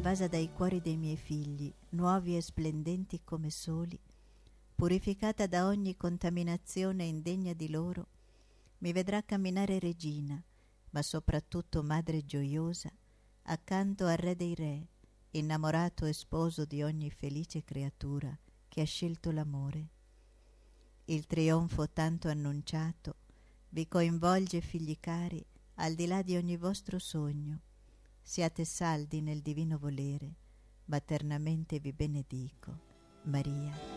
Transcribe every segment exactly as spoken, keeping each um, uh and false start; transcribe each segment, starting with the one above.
invasa dai cuori dei miei figli, nuovi e splendenti come soli, purificata da ogni contaminazione indegna di loro, mi vedrà camminare regina, ma soprattutto madre gioiosa, accanto al Re dei Re, innamorato e sposo di ogni felice creatura che ha scelto l'amore. Il trionfo tanto annunciato vi coinvolge, figli cari, al di là di ogni vostro sogno. Siate saldi nel divino volere, maternamente vi benedico. Maria.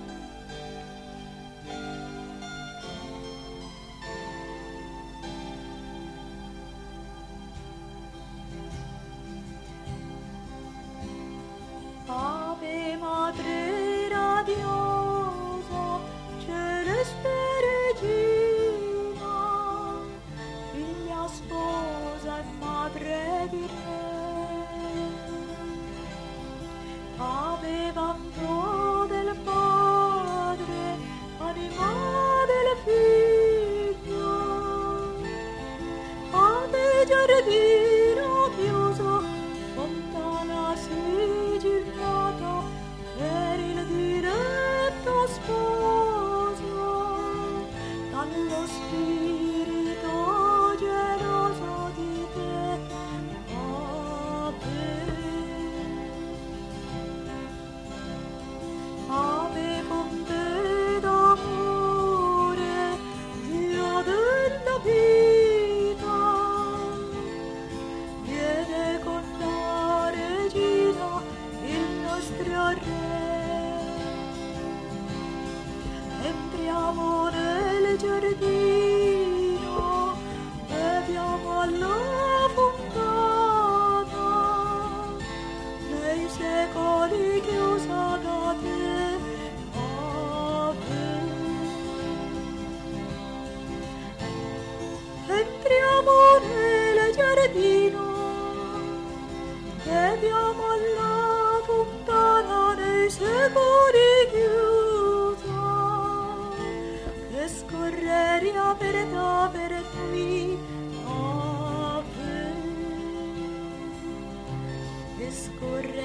Ave Madre radiosa, celeste regina, figlia sposa e madre di Re. Ave vanto del Padre, anima del Figlio. Ave giardino chiuso, fontana sigillata per il diletto sposo, dallo spirito geloso di te. Ave. Ave fonte d'amore, Dio della vita, viene con la regina il nostro Re. Entriamo nel giardino, beviamo alla fontana, nei secoli chiusa da te. Ave. Entriamo nel giardino, beviamo alla fontana, nei secoli chiusa, che scorreria verità per noi. Ave. Che scorreria